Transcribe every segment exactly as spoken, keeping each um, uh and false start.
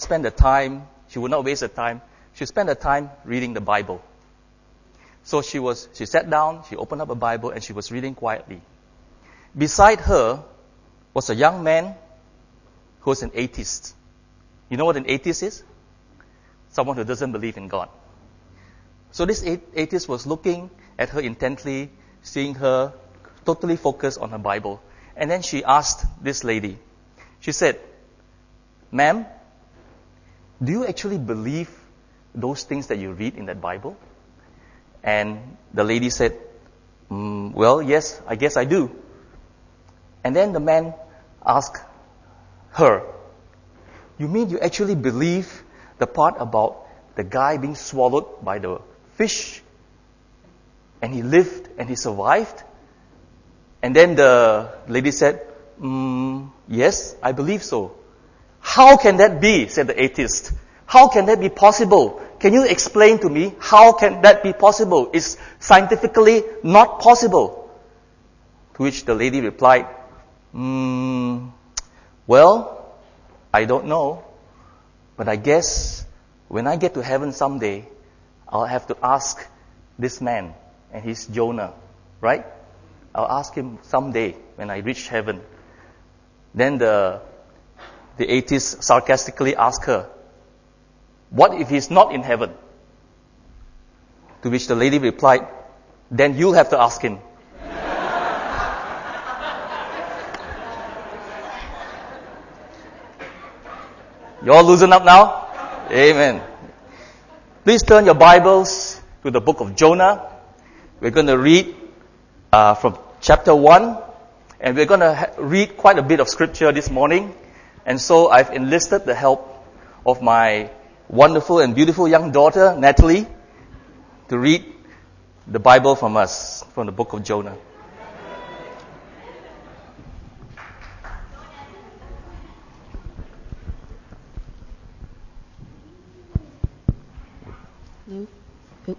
spend the time, she would not waste the time, she spent the time reading the Bible. So she was, she sat down, she opened up a Bible, and she was reading quietly. Beside her was a young man who was an atheist. You know what an atheist is? Someone who doesn't believe in God. So this atheist was looking at her intently, seeing her totally focused on her Bible. And then she asked this lady, she said, "Ma'am, do you actually believe those things that you read in that Bible?" And the lady said, mm, "Well, yes, I guess I do." And then the man asked her, "You mean you actually believe the part about the guy being swallowed by the fish, and he lived and he survived?" And then the lady said, mm, "Yes, I believe so." "How can that be?" said the atheist. "How can that be possible? Can you explain to me how can that be possible? It's scientifically not possible." To which the lady replied, mm, "Well, I don't know, but I guess when I get to heaven someday, I'll have to ask this man," and he's Jonah, right? "I'll ask him someday when I reach heaven." Then the the atheist sarcastically asked her, "What if he's not in heaven?" To which the lady replied, "Then you'll have to ask him." You all loosen up now? Amen. Please turn your Bibles to the book of Jonah. We're going to read uh, from chapter one, and we're going to ha- read quite a bit of scripture this morning. And so I've enlisted the help of my wonderful and beautiful young daughter, Natalie, to read the Bible from us, from the book of Jonah. Luke. Luke.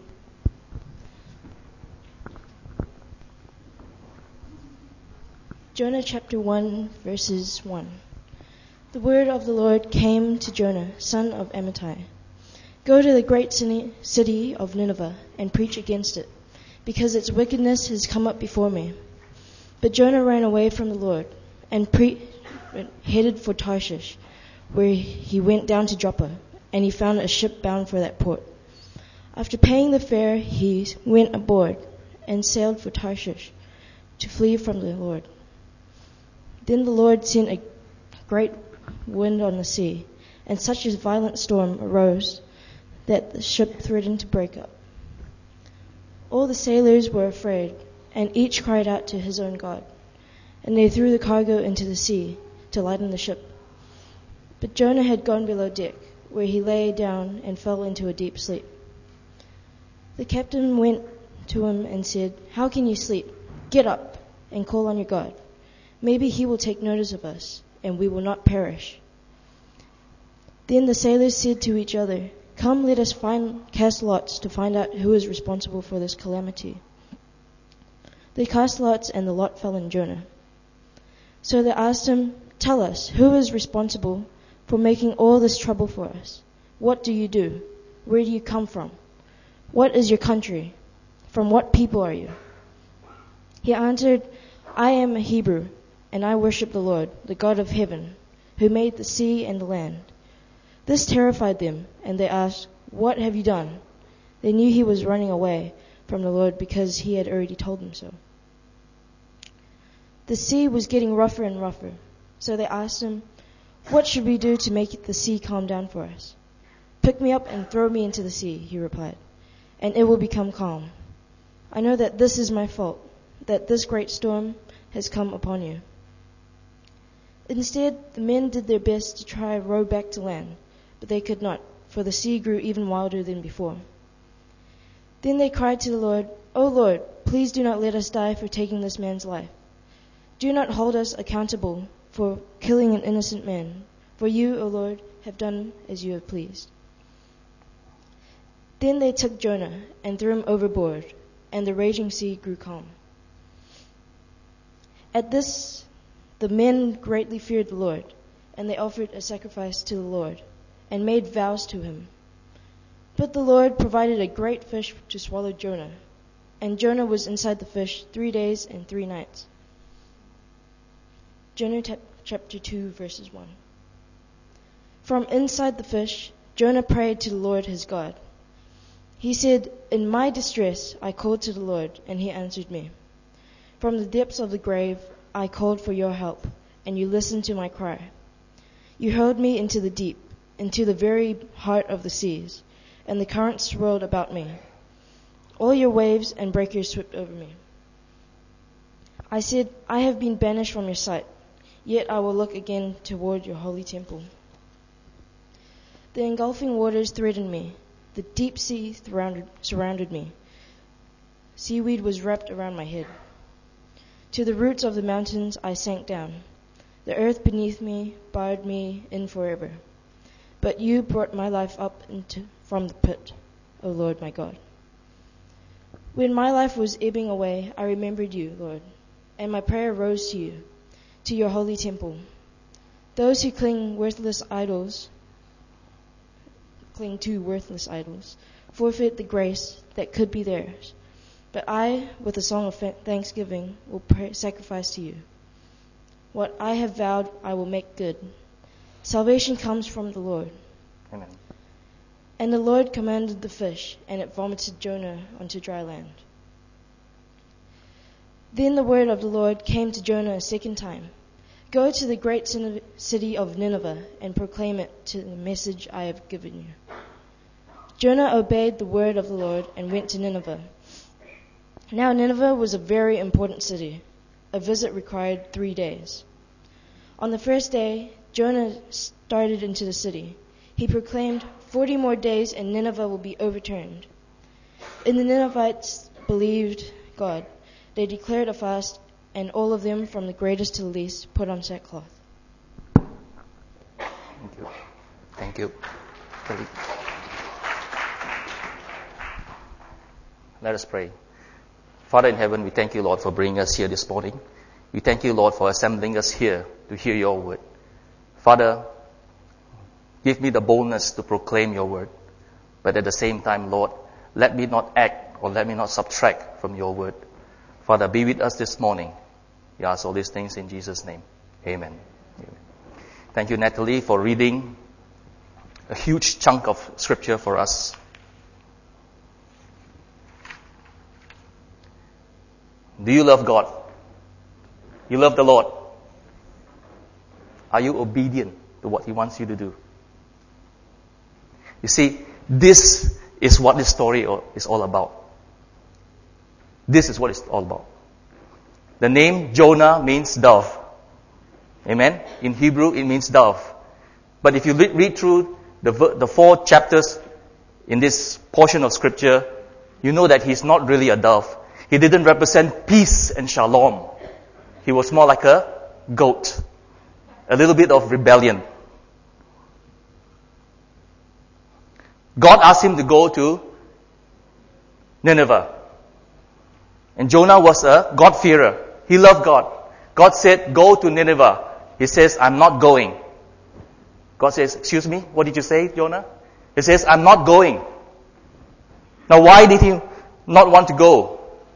Jonah chapter one, verses one. The word of the Lord came to Jonah, son of Amittai. "Go to the great city of Nineveh and preach against it, because its wickedness has come up before me." But Jonah ran away from the Lord and pre- headed for Tarshish, where he went down to Joppa, and he found a ship bound for that port. After paying the fare, he went aboard and sailed for Tarshish to flee from the Lord. Then the Lord sent a great wind on the sea, and such a violent storm arose that the ship threatened to break up. All the sailors were afraid, and each cried out to his own god, and they threw the cargo into the sea to lighten the ship. But Jonah had gone below deck, where he lay down and fell into a deep sleep. The captain went to him and said, "How can you sleep? Get up and call on your God. Maybe he will take notice of us, and we will not perish." Then the sailors said to each other, "Come, let us find, cast lots to find out who is responsible for this calamity." They cast lots, and the lot fell on Jonah. So they asked him, "Tell us, who is responsible for making all this trouble for us? What do you do? Where do you come from? What is your country? From what people are you?" He answered, "I am a Hebrew, and I worship the Lord, the God of heaven, who made the sea and the land." This terrified them, and they asked, "What have you done?" They knew he was running away from the Lord because he had already told them so. The sea was getting rougher and rougher, so they asked him, "What should we do to make the sea calm down for us?" "Pick me up and throw me into the sea," he replied, "and it will become calm. I know that this is my fault, that this great storm has come upon you." Instead, the men did their best to try to row back to land, but they could not, for the sea grew even wilder than before. Then they cried to the Lord, "O Lord, please do not let us die for taking this man's life. Do not hold us accountable for killing an innocent man, for you, O Lord, have done as you have pleased." Then they took Jonah and threw him overboard, and the raging sea grew calm. At this, the men greatly feared the Lord, and they offered a sacrifice to the Lord, and made vows to him. But the Lord provided a great fish to swallow Jonah, and Jonah was inside the fish three days and three nights. Jonah t- chapter two, verses one. From inside the fish, Jonah prayed to the Lord his God. He said, "In my distress I called to the Lord, and he answered me. From the depths of the grave I called for your help, and you listened to my cry. You hurled me into the deep, into the very heart of the seas, and the currents swirled about me. All your waves and breakers swept over me. I said, I have been banished from your sight, yet I will look again toward your holy temple. The engulfing waters threatened me. The deep sea surrounded, surrounded me. Seaweed was wrapped around my head. To the roots of the mountains I sank down. The earth beneath me barred me in forever. But you brought my life up into, from the pit, O Lord my God. When my life was ebbing away, I remembered you, Lord, and my prayer rose to you, to your holy temple. Those who cling worthless idols, cling to worthless idols, forfeit the grace that could be theirs. But I, with a song of thanksgiving, will pray, sacrifice to you. What I have vowed, I will make good. Salvation comes from the Lord." Amen. And the Lord commanded the fish, and it vomited Jonah onto dry land. Then the word of the Lord came to Jonah a second time. "Go to the great city of Nineveh and proclaim it to the message I have given you." Jonah obeyed the word of the Lord and went to Nineveh. Now Nineveh was a very important city. A visit required three days. On the first day, Jonah started into the city. He proclaimed, forty more days and Nineveh will be overturned. And the Ninevites believed God. They declared a fast, and all of them, from the greatest to the least, put on sackcloth. Thank you. Thank you. Let us pray. Father in heaven, we thank you, Lord, for bringing us here this morning. We thank you, Lord, for assembling us here to hear your word. Father, give me the boldness to proclaim your word. But at the same time, Lord, let me not act or let me not subtract from your word. Father, be with us this morning. We ask all these things in Jesus' name. Amen. Amen. Thank you, Natalie, for reading a huge chunk of scripture for us. Do you love God? You love the Lord? Are you obedient to what He wants you to do? You see, this is what this story is all about. This is what it's all about. The name Jonah means dove. Amen? In Hebrew, it means dove. But if you read through the, the four chapters in this portion of scripture, you know that he's not really a dove. He didn't represent peace and shalom. He was more like a goat. A little bit of rebellion. God asked him to go to Nineveh. And Jonah was a God-fearer. He loved God. God said, go to Nineveh. He says, I'm not going. God says, excuse me, what did you say, Jonah? He says, I'm not going. Now why did he not want to go?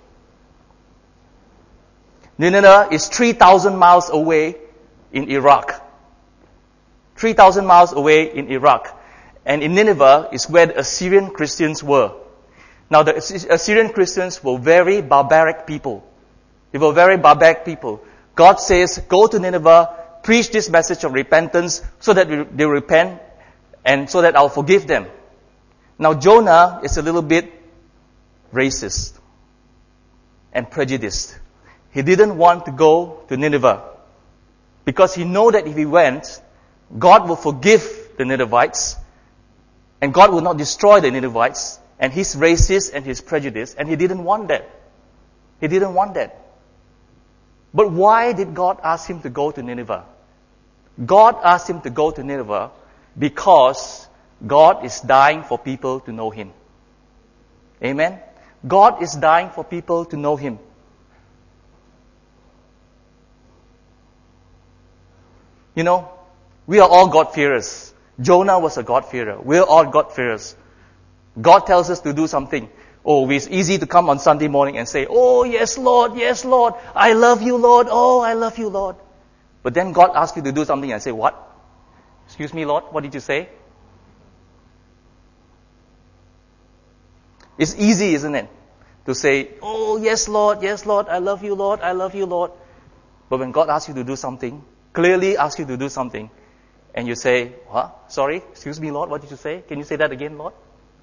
Nineveh is three thousand miles away in Iraq. three thousand miles away in Iraq. And in Nineveh is where the Assyrian Christians were. Now the Assyrian Christians were very barbaric people. They were very barbaric people. God says, go to Nineveh, preach this message of repentance so that they repent and so that I'll forgive them. Now Jonah is a little bit racist and prejudiced. He didn't want to go to Nineveh because he knew that if he went, God will forgive the Ninevites and God will not destroy the Ninevites, and he's racist and he's prejudiced, and he didn't want that. He didn't want that. But why did God ask him to go to Nineveh? God asked him to go to Nineveh because God is dying for people to know Him. Amen? God is dying for people to know Him. You know, we are all God-fearers. Jonah was a God-fearer. We're all God-fearers. God tells us to do something. Oh, it's easy to come on Sunday morning and say, oh, yes, Lord, yes, Lord. I love you, Lord. Oh, I love you, Lord. But then God asks you to do something and say, what? Excuse me, Lord, what did you say? It's easy, isn't it? To say, oh, yes, Lord, yes, Lord, I love you, Lord, I love you, Lord. But when God asks you to do something, clearly asks you to do something, and you say, what? Sorry, excuse me, Lord, what did you say? Can you say that again, Lord?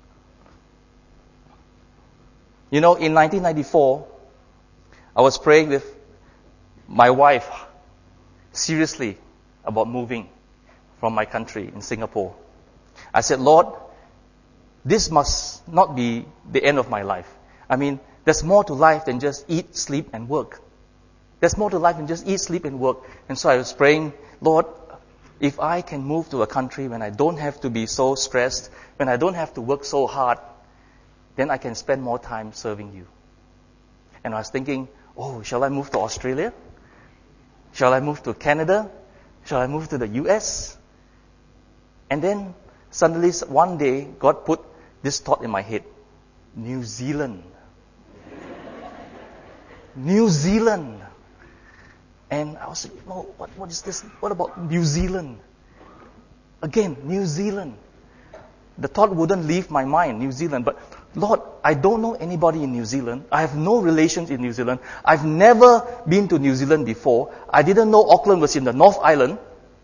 You know, in nineteen ninety-four, I was praying with my wife seriously about moving from my country in Singapore. I said, Lord, this must not be the end of my life. I mean, there's more to life than just eat, sleep, and work. There's more to life than just eat, sleep, and work. And so I was praying, Lord, if I can move to a country when I don't have to be so stressed, when I don't have to work so hard, then I can spend more time serving you. And I was thinking, oh, shall I move to Australia? Shall I move to Canada? Shall I move to the U S? And then suddenly one day, God put this thought in my head. New Zealand. New Zealand. And I was like, no, what, what is this? What about New Zealand? Again, New Zealand. The thought wouldn't leave my mind, New Zealand. But Lord, I don't know anybody in New Zealand. I have no relations in New Zealand. I've never been to New Zealand before. I didn't know Auckland was in the North Island.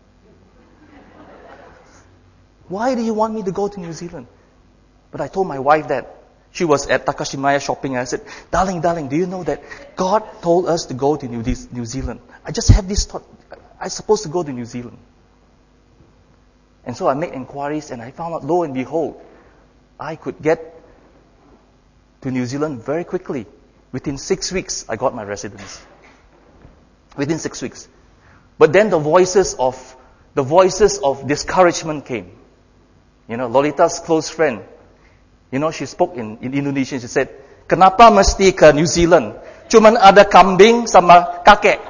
Why do you want me to go to New Zealand? But I told my wife that. She was at Takashimaya shopping and I said, darling, darling, do you know that God told us to go to New, New Zealand? I just have this thought. I'm supposed to go to New Zealand. And so I made inquiries and I found out, lo and behold, I could get to New Zealand very quickly. Within six weeks, I got my residence. Within six weeks. But then the voices of, the voices of discouragement came. You know, Lolita's close friend, you know, she spoke in, in Indonesian. She said, kenapa mesti ke New Zealand? Cuman ada kambing sama kakek.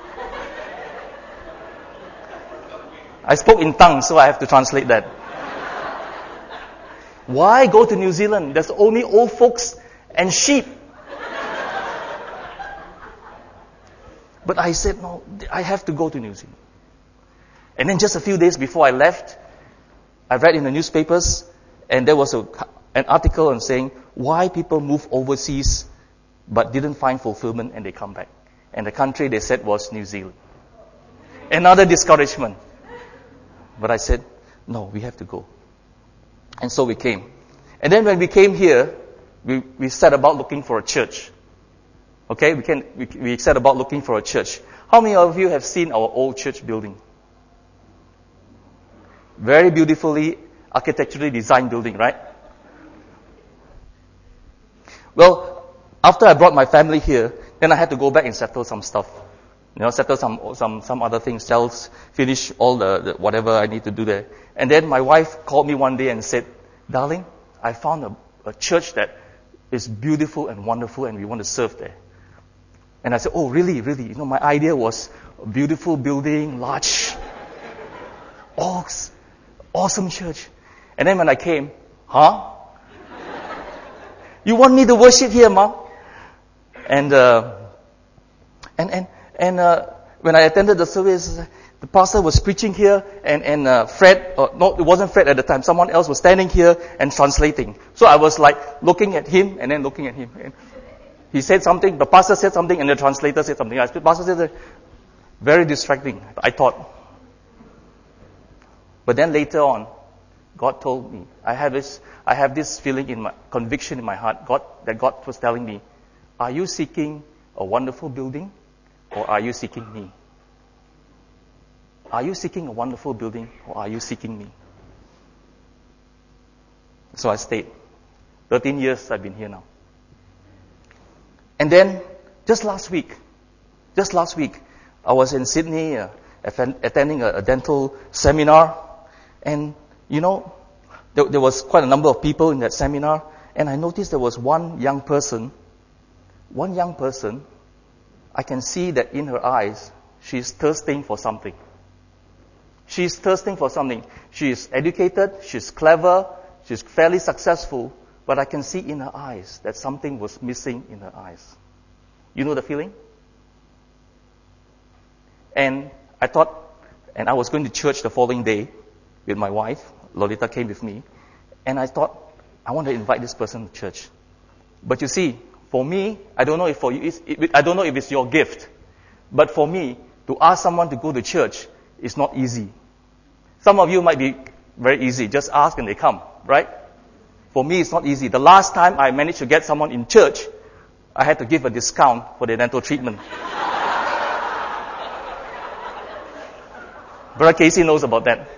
I spoke in tongues, so I have to translate that. Why go to New Zealand? There's only old folks and sheep. But I said, no, I have to go to New Zealand. And then just a few days before I left, I read in the newspapers, and there was a, an article on saying why people move overseas but didn't find fulfillment and they come back. And the country they said was New Zealand. Another discouragement. But I said, no, we have to go. And so we came. And then when we came here, we, we set about looking for a church. Okay, we, can, we, we set about looking for a church. How many of you have seen our old church building? Very beautifully, architecturally designed building, right? Well, after I brought my family here, then I had to go back and settle some stuff. You know, settle some some some other things, sales, finish all the, the whatever I need to do there. And then my wife called me one day and said, darling, I found a, a church that is beautiful and wonderful and we want to serve there. And I said, oh, really, really? You know, my idea was a beautiful building, large, awesome church. And then when I came, huh? You want me to worship here, Mom? And, uh, and, and, and, uh, when I attended the service, the pastor was preaching here, and, and, uh, Fred, uh, no, it wasn't Fred at the time, someone else was standing here and translating. So I was like looking at him and then looking at him. And he said something, the pastor said something, and the translator said something. The pastor said that, very distracting, I thought. But then later on, God told me, I have this, I have this feeling in my, conviction in my heart, God, that God was telling me, are you seeking a wonderful building or are you seeking me? Are you seeking a wonderful building or are you seeking me? So I stayed. thirteen years I've been here now. And then, just last week, just last week, I was in Sydney uh, attending a, a dental seminar, and you know, there, there was quite a number of people in that seminar, and I noticed there was one young person, one young person, I can see that in her eyes, she's thirsting for something. She's thirsting for something. She is educated, she's clever, she's fairly successful, but I can see in her eyes that something was missing in her eyes. You know the feeling? And I thought, and I was going to church the following day with my wife. Lolita came with me. And I thought, I want to invite this person to church. But you see, for me, I don't know if for you, it's, it, I don't know if it's your gift. But for me, to ask someone to go to church is not easy. Some of you might be very easy. Just ask and they come, right? For me, it's not easy. The last time I managed to get someone in church, I had to give a discount for the dental treatment. Brother Casey knows about that.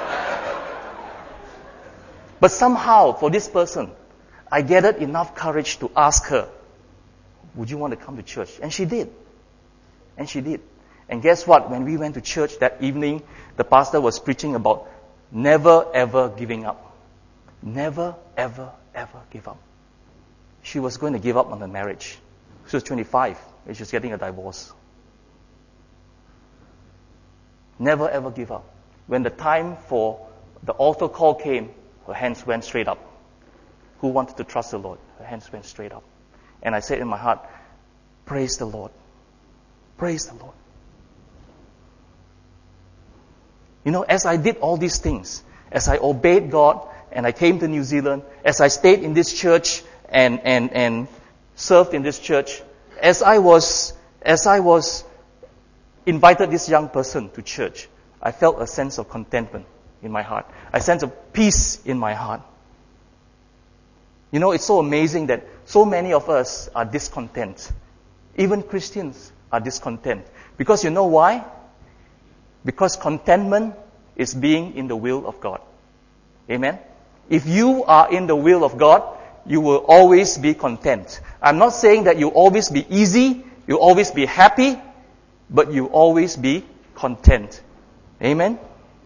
But somehow, for this person, I gathered enough courage to ask her, would you want to come to church? And she did. And she did. And guess what? When we went to church that evening, the pastor was preaching about never ever giving up. Never ever ever give up. She was going to give up on her marriage. She was twenty-five and she was getting a divorce. Never ever give up. When the time for the altar call came, her hands went straight up. Who wanted to trust the Lord? Her hands went straight up. And I said in my heart, praise the Lord. Praise the Lord. You know, as I did all these things, as I obeyed God and I came to New Zealand, as I stayed in this church and, and, and served in this church, as I was, as I was invited this young person to church, I felt a sense of contentment in my heart, a sense of peace in my heart. You know, it's so amazing that so many of us are discontent. Even Christians are discontent. Because you know why? Because contentment is being in the will of God. Amen? If you are in the will of God, you will always be content. I'm not saying that you'll always be easy, you'll always be happy, but you'll always be content. Amen?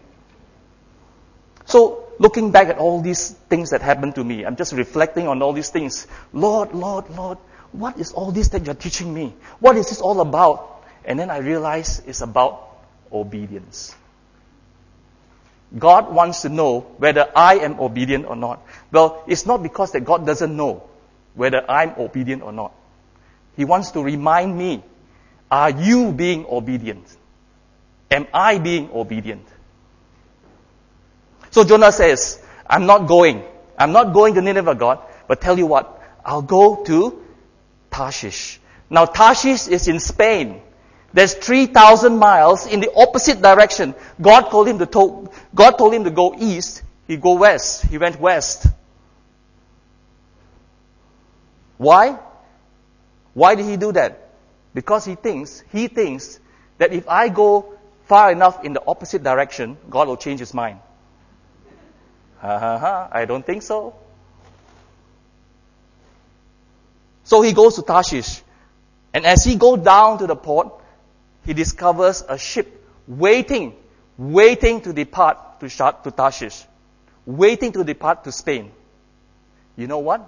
So, looking back at all these things that happened to me, I'm just reflecting on all these things. Lord, Lord, Lord, what is all this that you're teaching me? What is this all about? And then I realized it's about obedience. God wants to know whether I am obedient or not. Well, it's not because that God doesn't know whether I'm obedient or not. He wants to remind me, are you being obedient? Am I being obedient? So Jonah says, I'm not going. I'm not going to Nineveh, God. But tell you what, I'll go to Tarshish. Now Tarshish is in Spain. There's three thousand miles in the opposite direction. God told him to to- God told him to go east. He go west. He went west. Why? Why did he do that? Because he thinks, he thinks that if I go far enough in the opposite direction, God will change his mind. Ha ha ha, I don't think so. So he goes to Tarshish. And as he goes down to the port, he discovers a ship waiting, waiting to depart to, to Tarshish, waiting to depart to Spain. You know what?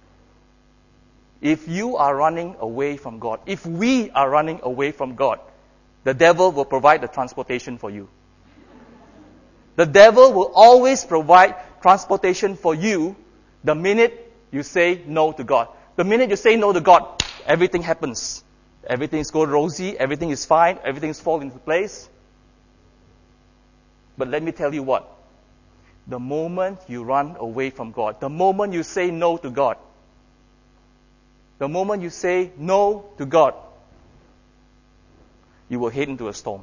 If you are running away from God, if we are running away from God, the devil will provide the transportation for you. The devil will always provide transportation for you the minute you say no to God. The minute you say no to God, everything happens. Everything is going rosy, everything is fine, everything is falling into place. But let me tell you what. The moment you run away from God, the moment you say no to God, the moment you say no to God, you will head into a storm.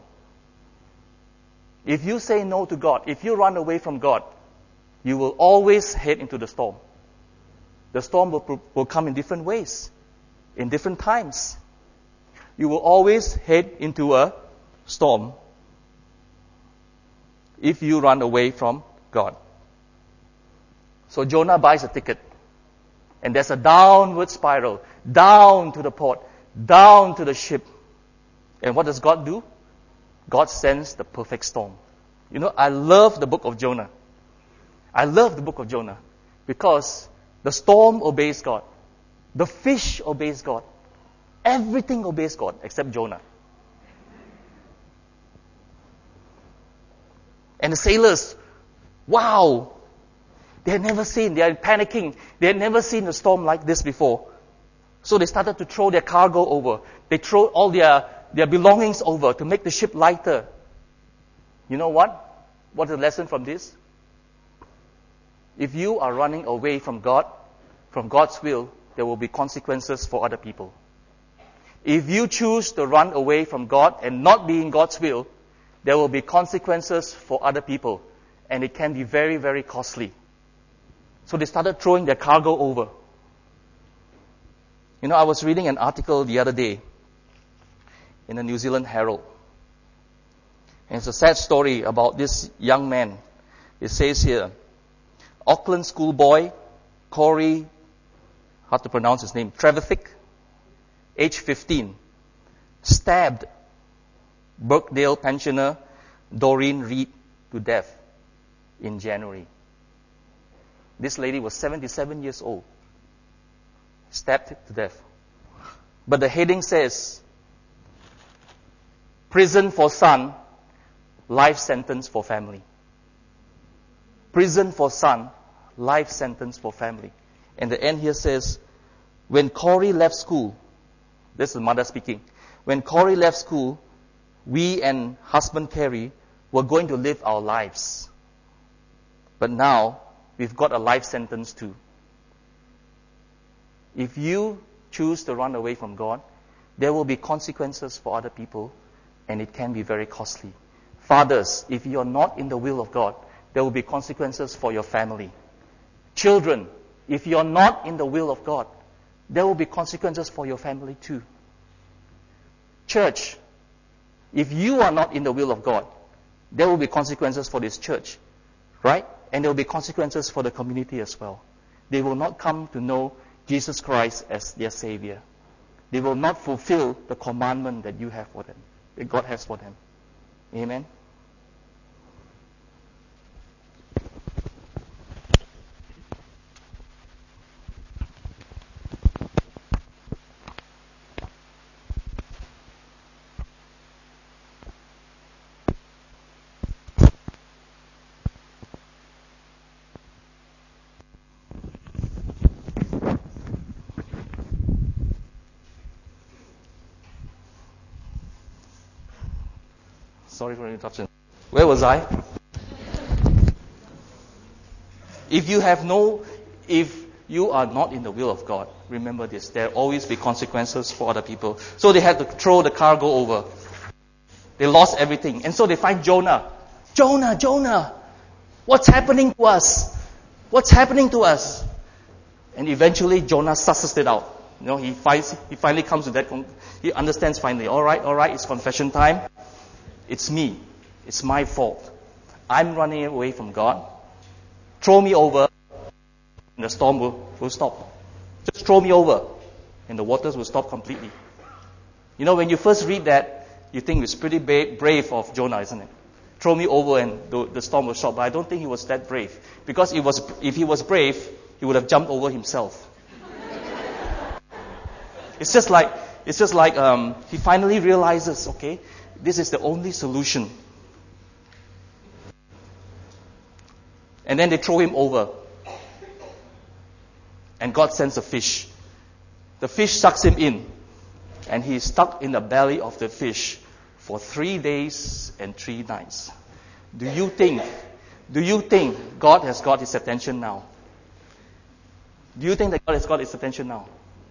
If you say no to God, if you run away from God, you will always head into the storm. The storm will, will come in different ways, in different times. You will always head into a storm if you run away from God. So Jonah buys a ticket. And there's a downward spiral, down to the port, down to the ship. And what does God do? God sends the perfect storm. You know, I love the book of Jonah. I love the book of Jonah because the storm obeys God. The fish obeys God. Everything obeys God except Jonah. And the sailors, wow, they had never seen, they are panicking. They had never seen a storm like this before. So they started to throw their cargo over. They throw all their, their belongings over to make the ship lighter. You know what? What's the lesson from this? If you are running away from God, from God's will, there will be consequences for other people. If you choose to run away from God and not be in God's will, there will be consequences for other people. And it can be very, very costly. So they started throwing their cargo over. You know, I was reading an article the other day in the New Zealand Herald. And it's a sad story about this young man. It says here, Auckland schoolboy, Corey, hard to pronounce his name, Trevithick, age fifteen, stabbed Birkdale pensioner Doreen Reed to death in January. This lady was seventy-seven years old, stabbed to death. But the heading says, prison for son, life sentence for family. Prison for son, life sentence for family. And the end here says, when Corey left school, this is the mother speaking, when Corey left school, we and husband Kerry were going to live our lives. But now, we've got a life sentence too. If you choose to run away from God, there will be consequences for other people, and it can be very costly. Fathers, if you're not in the will of God, there will be consequences for your family. Children, if you're not in the will of God, there will be consequences for your family too. Church, if you are not in the will of God, there will be consequences for this church, right? And there will be consequences for the community as well. They will not come to know Jesus Christ as their Savior. They will not fulfill the commandment that you have for them, that God has for them. Amen? Sorry for the interruption. Where was I? If you have no, if you are not in the will of God, remember this, there will always be consequences for other people. So they had to throw the cargo over. They lost everything. And so they find Jonah. Jonah, Jonah, what's happening to us? What's happening to us? And eventually Jonah susses it out. You know, he finds, he finally comes to that, he understands finally, all right, all right, it's confession time. It's me. It's my fault. I'm running away from God. Throw me over, and the storm will, will stop. Just throw me over, and the waters will stop completely. You know, when you first read that, you think it's pretty ba- brave of Jonah, isn't it? Throw me over, and the, the storm will stop. But I don't think he was that brave. Because it was, if he was brave, he would have jumped over himself. It's just like, it's just like um, he finally realizes, okay, this is the only solution. And then they throw him over. And God sends a fish. The fish sucks him in. And he is stuck in the belly of the fish for three days and three nights. Do you think, do you think God has got his attention now? Do you think that God has got his attention now?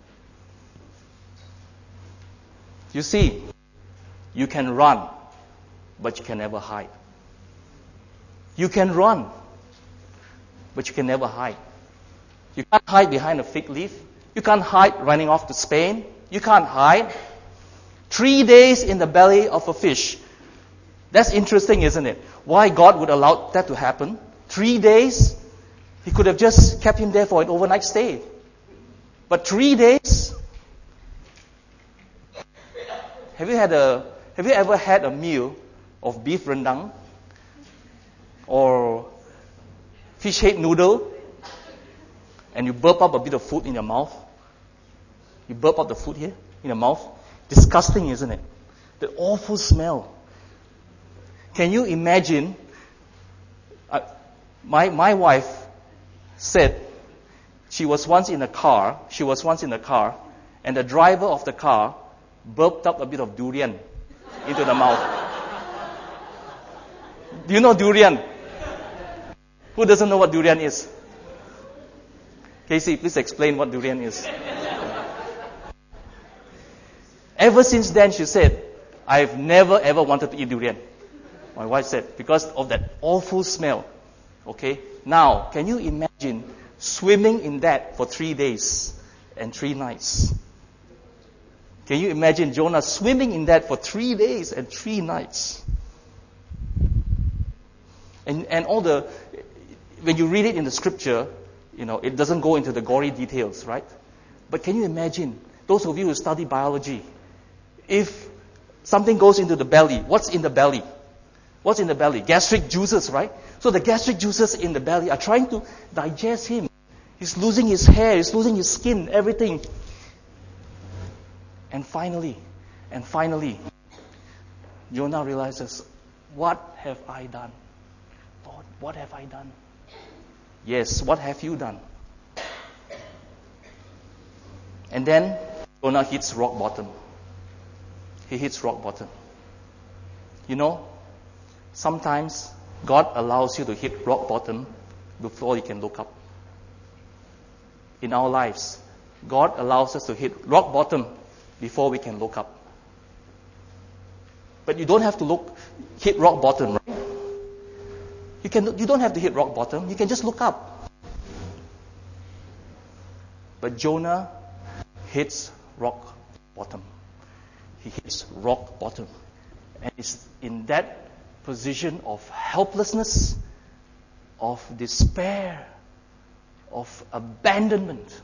You see, you can run, but you can never hide. You can run, but you can never hide. You can't hide behind a fig leaf. You can't hide running off to Spain. You can't hide. Three days in the belly of a fish. That's interesting, isn't it? Why God would allow that to happen? Three days? He could have just kept him there for an overnight stay. But three days? Have you had a Have you ever had a meal of beef rendang or fish head noodle and you burp up a bit of food in your mouth? You burp up the food here in your mouth? Disgusting, isn't it? The awful smell. Can you imagine My, my wife said she was once in a car, she was once in a car, and the driver of the car burped up a bit of durian into the mouth. Do you know durian? Who doesn't know what durian is? Casey, please explain what durian is. Ever since then, she said, I've never ever wanted to eat durian. My wife said, because of that awful smell. Okay? Now, can you imagine swimming in that for three days and three nights? Can you imagine Jonah swimming in that for three days and three nights? And and all the, when you read it in the scripture, you know, it doesn't go into the gory details, right? But can you imagine, those of you who study biology, if something goes into the belly, what's in the belly? What's in the belly? Gastric juices, right? So the gastric juices in the belly are trying to digest him. He's losing his hair, he's losing his skin, everything. And finally, and finally, Jonah realizes, what have I done? Lord, what have I done? Yes, what have you done? And then Jonah hits rock bottom. He hits rock bottom. You know, sometimes God allows you to hit rock bottom before you can look up. In our lives, God allows us to hit rock bottom before we can look up. But you don't have to look, hit rock bottom, right? You can, you don't have to hit rock bottom. You can just look up. But Jonah hits rock bottom. He hits rock bottom. And is in that position of helplessness, of despair, of abandonment.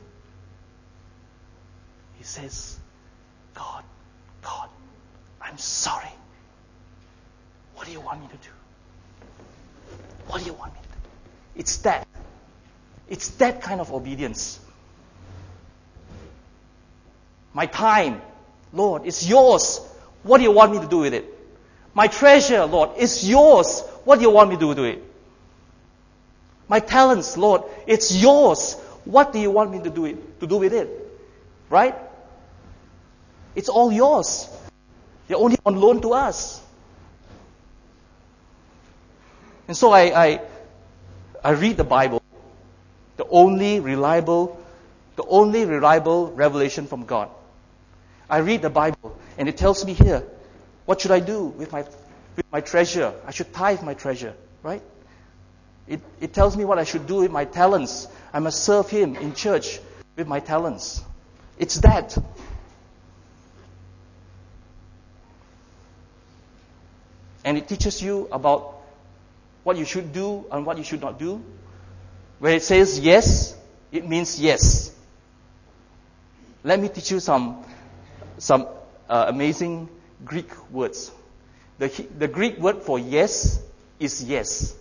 He says, God, God, I'm sorry. What do you want me to do? What do you want me to do? It's that. It's that kind of obedience. My time, Lord, it's yours. What do you want me to do with it? My treasure, Lord, it's yours. What do you want me to do with it? My talents, Lord, it's yours. What do you want me to do it, to do with it? Right? It's all yours. You're only on loan to us. And so I, I, I read the Bible, the only reliable, the only reliable revelation from God. I read the Bible, and it tells me here, what should I do with my, with my treasure? I should tithe my treasure, right? It, it tells me what I should do with my talents. I must serve Him in church with my talents. It's that. And it teaches you about what you should do and what you should not do. Where it says yes, it means yes. Let me teach you some some uh, amazing Greek words. The the Greek word for yes is yes.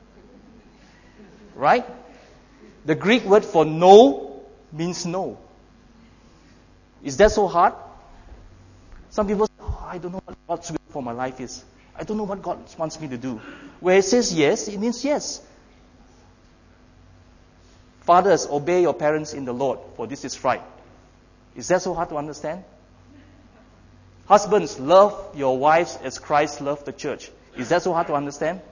Right? The Greek word for no means no. Is that so hard? Some people say, oh, I don't know what God's will for my life is. I don't know what God wants me to do. Where it says yes, it means yes. Fathers, obey your parents in the Lord, for this is right. Is that so hard to understand? Husbands, love your wives as Christ loved the church. Is that so hard to understand?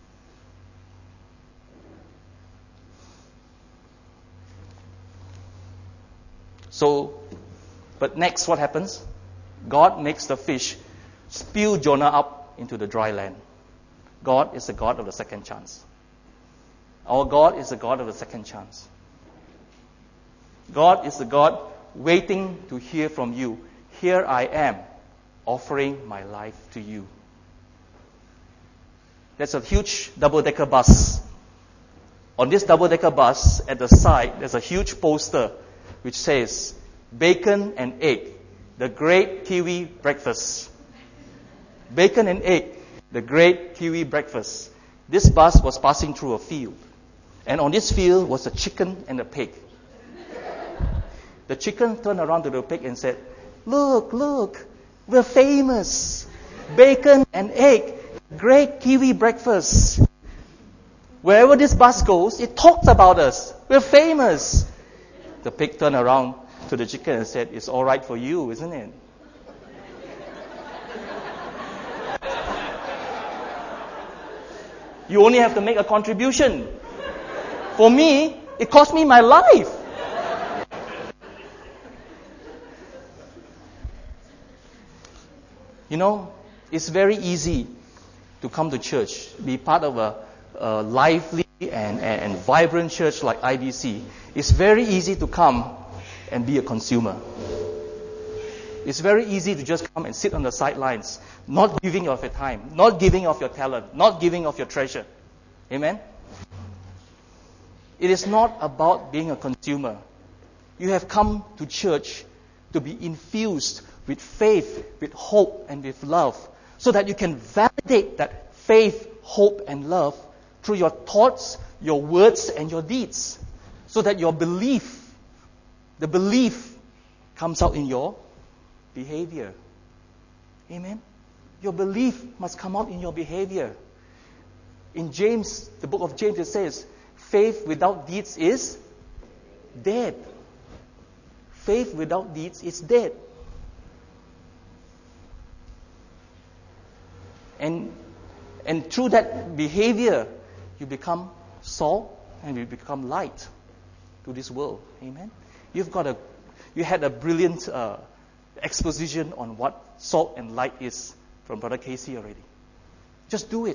So, but next what happens? God makes the fish spew Jonah up into the dry land. God is the God of the second chance. Our God is the God of the second chance. God is the God waiting to hear from you. Here I am, offering my life to you. There's a huge double-decker bus. On this double-decker bus, at the side, there's a huge poster which says, Bacon and Egg, the Great Kiwi Breakfast. Bacon and Egg, the Great Kiwi Breakfast. This bus was passing through a field. And on this field was a chicken and a pig. The chicken turned around to the pig and said, Look, look, we're famous. Bacon and egg, great Kiwi breakfast. Wherever this bus goes, it talks about us. We're famous. The pig turned around to the chicken and said, it's all right for you, isn't it? You only have to make a contribution. For me, it cost me my life. You know, it's very easy to come to church, be part of a, a lively and, and, and vibrant church like I B C. It's very easy to come and be a consumer. It's very easy to just come and sit on the sidelines, not giving of your time, not giving of your talent, not giving of your treasure. Amen? It is not about being a consumer. You have come to church to be infused with faith, with hope, and with love, so that you can validate that faith, hope, and love through your thoughts, your words, and your deeds, so that your belief, the belief, comes out in your behavior. Amen? Your belief must come out in your behavior. In James, the book of James, it says, faith without deeds is dead. Faith without deeds is dead. And, and through that behavior, you become salt and you become light to this world. Amen? You've got a, you had a brilliant uh, exposition on what salt and light is from Brother Casey already. Just do it.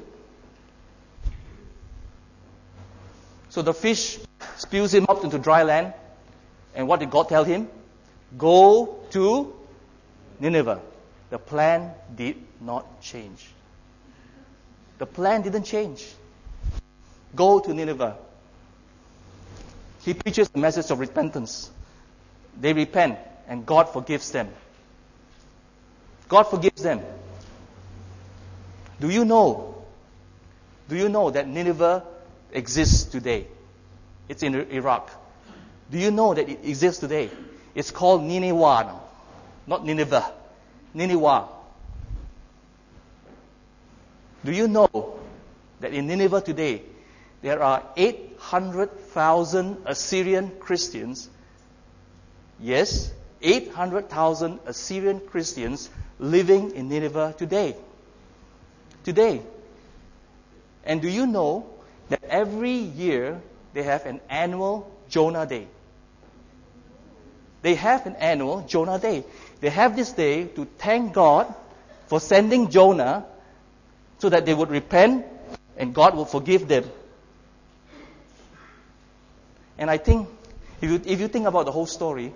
So the fish spews him out into dry land. And what did God tell him? Go to Nineveh. The plan did not change. The plan didn't change. Go to Nineveh. He preaches the message of repentance. They repent, and God forgives them. God forgives them. Do you know? Do you know that Nineveh exists today? It's in Iraq. Do you know that it exists today? It's called Nineveh now. Not Nineveh. Nineveh. Do you know that in Nineveh today, there are eight hundred thousand Assyrian Christians? Yes, eight hundred thousand Assyrian Christians living in Nineveh today. Today. And do you know that every year they have an annual Jonah Day? They have an annual Jonah Day. They have this day to thank God for sending Jonah so that they would repent and God will forgive them. And I think, if you, if you think about the whole story,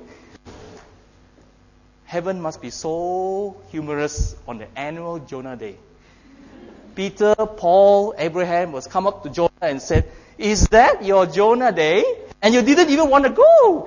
heaven must be so humorous on the annual Jonah Day. Peter, Paul, Abraham was come up to Jonah and said, is that your Jonah Day? And you didn't even want to go.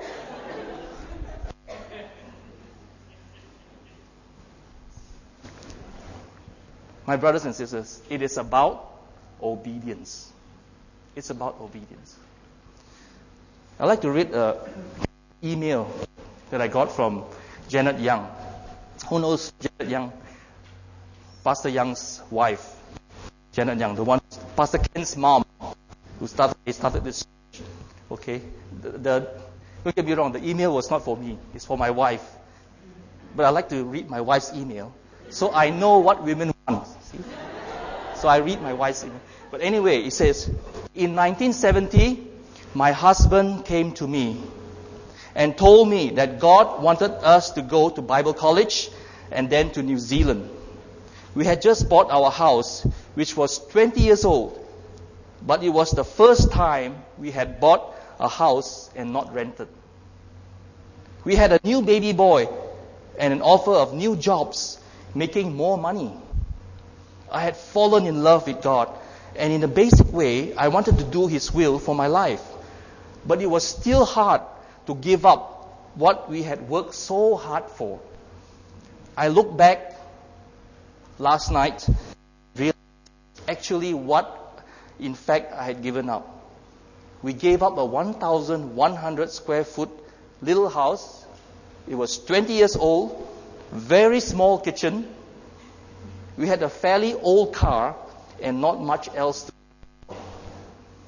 My brothers and sisters, it is about obedience. It's about obedience. I'd like to read an email that I got from Janet Young. Who knows Janet Young? Pastor Young's wife. Janet Young, the one, Pastor Ken's mom, who started, he started this church. Okay? The, the, don't get me wrong, the email was not for me. It's for my wife. But I like to read my wife's email, so I know what women want. See? So I read my wife's email. But anyway, it says, in nineteen seventy, my husband came to me and told me that God wanted us to go to Bible college and then to New Zealand. We had just bought our house, which was twenty years old. But it was the first time we had bought a house and not rented. We had a new baby boy and an offer of new jobs, making more money. I had fallen in love with God, and in a basic way, I wanted to do His will for my life. But it was still hard to give up what we had worked so hard for. I look back last night, realized actually what, in fact, I had given up. We gave up a one thousand one hundred square foot little house. It was twenty years old, very small kitchen. We had a fairly old car and not much else to do.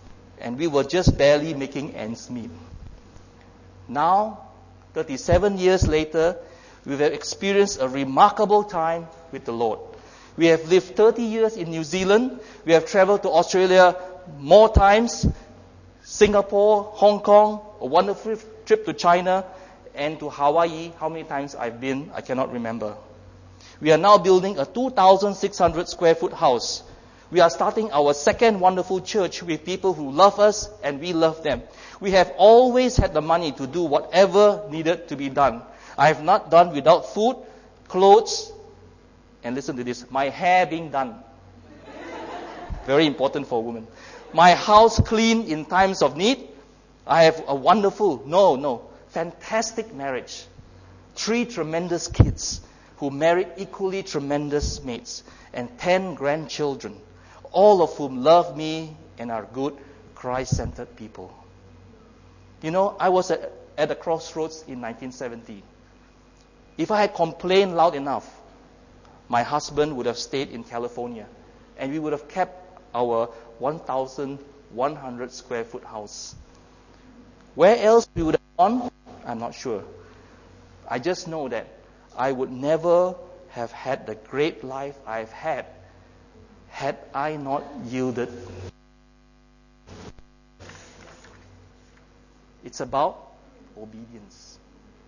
and we were just barely making ends meet. Now, thirty-seven years later, we have experienced a remarkable time with the Lord. We have lived thirty years in New Zealand. We have traveled to Australia more times, Singapore, Hong Kong, a wonderful trip to China, and to Hawaii. How many times I've been, I cannot remember. We are now building a two thousand six hundred square foot house. We are starting our second wonderful church with people who love us and we love them. We have always had the money to do whatever needed to be done. I have not done without food, clothes, and listen to this, my hair being done. Very important for a woman. My house clean in times of need. I have a wonderful, no, no, fantastic marriage. Three tremendous kids who married equally tremendous mates, and ten grandchildren, all of whom love me and are good, Christ-centered people. You know, I was at, at a crossroads in nineteen seventy. If I had complained loud enough, my husband would have stayed in California, and we would have kept our one thousand one hundred square foot house. Where else we would have gone, I'm not sure. I just know that I would never have had the great life I've had had I not yielded. It's about obedience.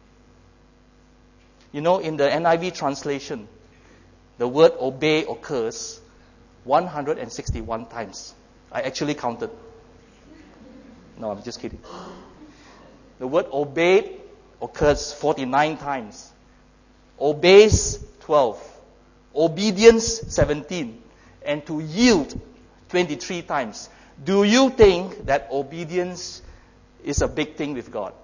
You know, in the N I V translation, the word obey occurs one hundred sixty-one times. I actually counted. No, I'm just kidding. The word obeyed occurs forty-nine times. Obeys, twelve. Obedience, seventeen. And to yield, twenty-three times. Do you think that obedience is a big thing with God?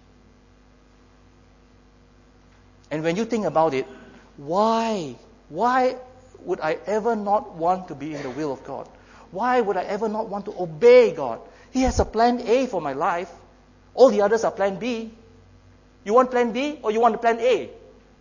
And when you think about it, why? Why would I ever not want to be in the will of God? Why would I ever not want to obey God? He has a plan A for my life. All the others are plan B. You want plan B or you want plan A?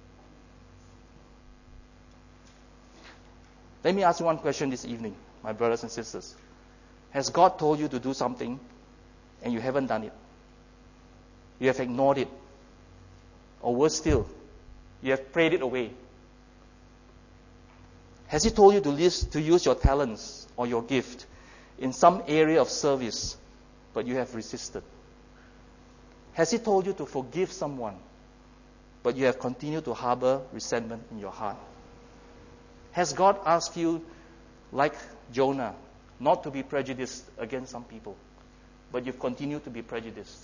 Let me ask you one question this evening, my brothers and sisters. Has God told you to do something and you haven't done it? You have ignored it. Or worse still, you have prayed it away. Has He told you to use, to use your talents or your gift in some area of service, but you have resisted? Has He told you to forgive someone, but you have continued to harbor resentment in your heart? Has God asked you, like Jonah, not to be prejudiced against some people, but you've continued to be prejudiced?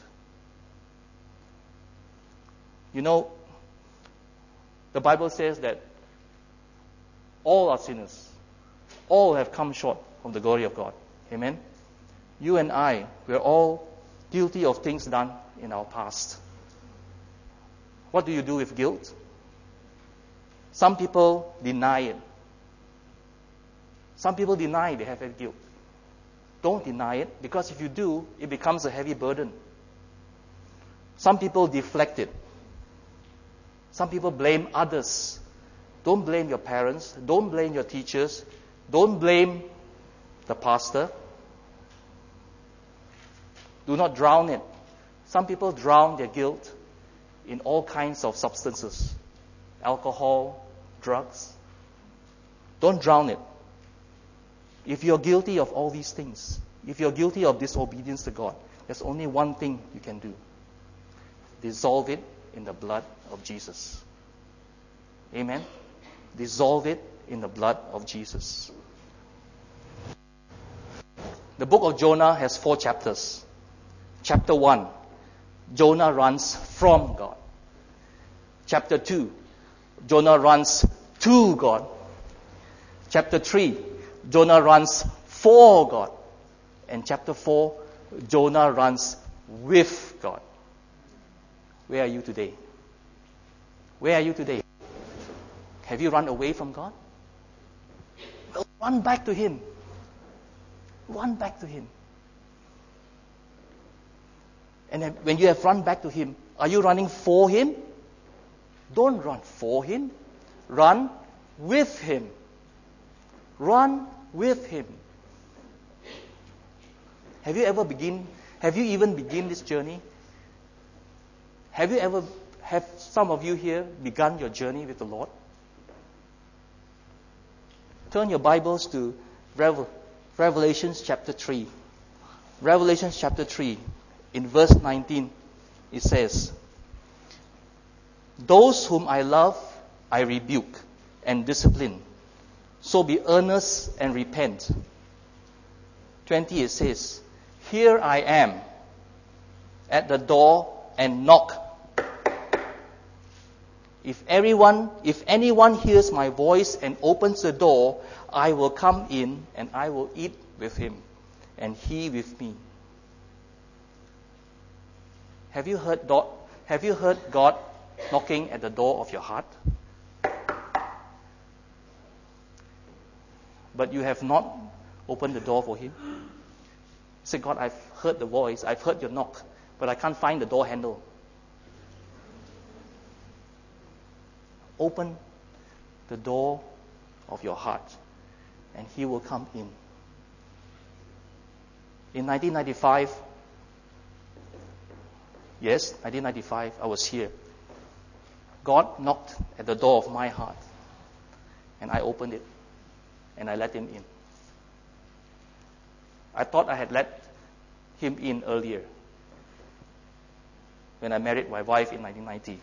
You know, the Bible says that all are sinners. All have come short of the glory of God. Amen? You and I, we're all guilty of things done in our past. What do you do with guilt? Some people deny it. Some people deny they have had guilt. Don't deny it, because if you do, it becomes a heavy burden. Some people deflect it. Some people blame others. Don't blame your parents. Don't blame your teachers. Don't blame the pastor. Do not drown it. Some people drown their guilt in all kinds of substances. Alcohol, drugs. Don't drown it. If you're guilty of all these things, if you're guilty of disobedience to God, there's only one thing you can do. Dissolve it in the blood of Jesus. Amen? Dissolve it in the blood of Jesus. The book of Jonah has four chapters. Chapter one, Jonah runs from God. Chapter two, Jonah runs to God. Chapter three, Jonah runs for God. And chapter four, Jonah runs with God. Where are you today? Where are you today? Have you run away from God? Well, run back to Him. Run back to Him. And then when you have run back to Him, are you running for Him? Don't run for Him. Run with Him. Run with Him. Have you ever begin? Have you even begin this journey? Have you ever, have some of you here begun your journey with the Lord? Turn your Bibles to Revel, Revelations chapter three. Revelations chapter three, in verse nineteen, it says, "Those whom I love, I rebuke and discipline. So be earnest and repent." twenty, it says, "Here I am at the door and knock. If everyone, if anyone hears my voice and opens the door, I will come in and I will eat with him and he with me." Have you heard God, have you heard God knocking at the door of your heart? But you have not opened the door for him? Say, "God, I've heard the voice, I've heard your knock, but I can't find the door handle." Open the door of your heart and he will come in. In nineteen ninety-five, yes, nineteen ninety-five, I was here. God knocked at the door of my heart and I opened it and I let him in. I thought I had let him in earlier when I married my wife in nineteen ninety.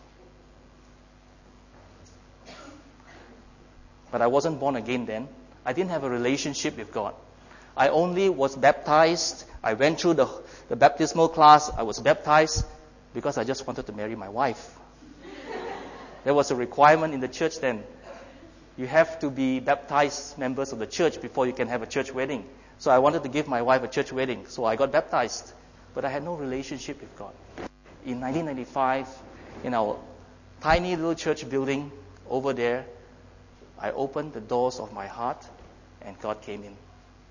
But I wasn't born again then. I didn't have a relationship with God. I only was baptized. I went through the, the baptismal class. I was baptized because I just wanted to marry my wife. There was a requirement in the church then. You have to be baptized members of the church before you can have a church wedding. So I wanted to give my wife a church wedding. So I got baptized. But I had no relationship with God. In nineteen ninety-five, in our tiny little church building over there, I opened the doors of my heart and God came in.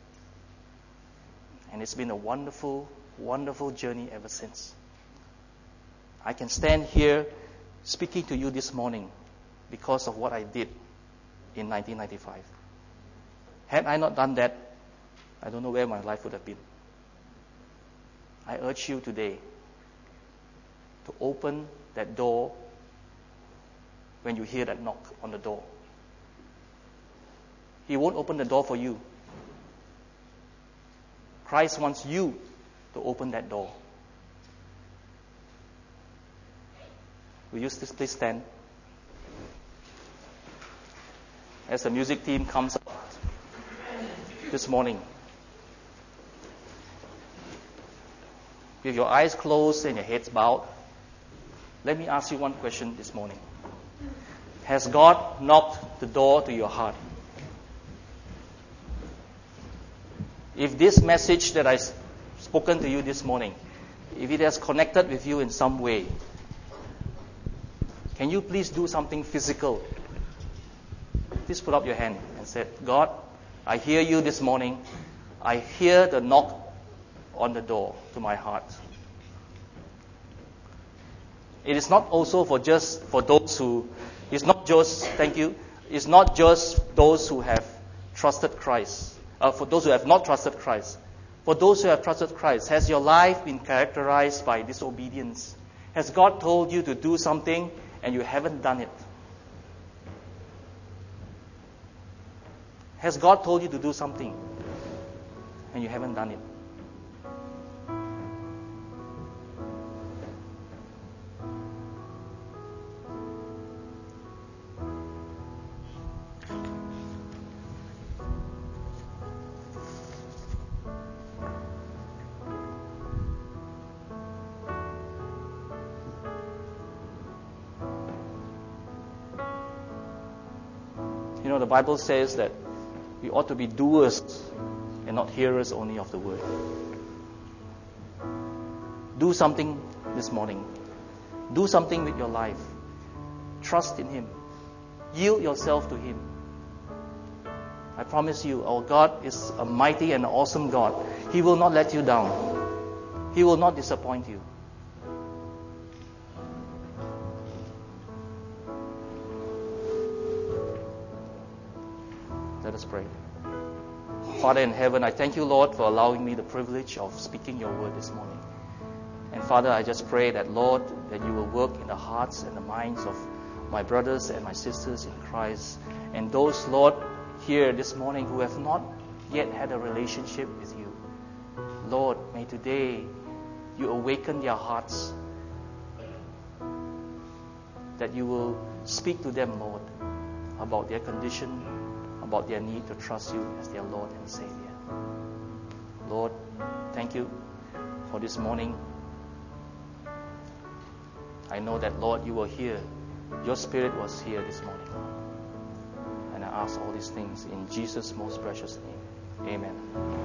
And it's been a wonderful, wonderful journey ever since. I can stand here speaking to you this morning because of what I did in nineteen ninety-five. Had I not done that, I don't know where my life would have been. I urge you today to open that door when you hear that knock on the door. He won't open the door for you. Christ wants you to open that door. Will you please stand? As the music team comes up this morning, with your eyes closed and your heads bowed, let me ask you one question this morning. Has God knocked the door to your heart? If this message that I've spoken to you this morning, if it has connected with you in some way, can you please do something physical? Please put up your hand and say, "God, I hear you this morning. I hear the knock on the door to my heart." It is not also for just for those who, it's not just, thank you, it's not just those who have trusted Christ. Uh, for those who have not trusted Christ. For those who have trusted Christ, has your life been characterized by disobedience? Has God told you to do something and you haven't done it? Has God told you to do something and you haven't done it? You know, the Bible says that we ought to be doers and not hearers only of the word. Do something this morning. Do something with your life. Trust in Him. Yield yourself to Him. I promise you, our God is a mighty and awesome God. He will not let you down. He will not disappoint you. Let us pray. Father in heaven, I thank you, Lord, for allowing me the privilege of speaking your word this morning. And Father, I just pray that, Lord, that you will work in the hearts and the minds of my brothers and my sisters in Christ. And those, Lord, here this morning who have not yet had a relationship with you. Lord, may today you awaken their hearts, that you will speak to them, Lord, about their condition, about their need to trust you as their Lord and Savior. Lord, thank you for this morning. I know that, Lord, you were here. Your Spirit was here this morning. And I ask all these things in Jesus' most precious name. Amen.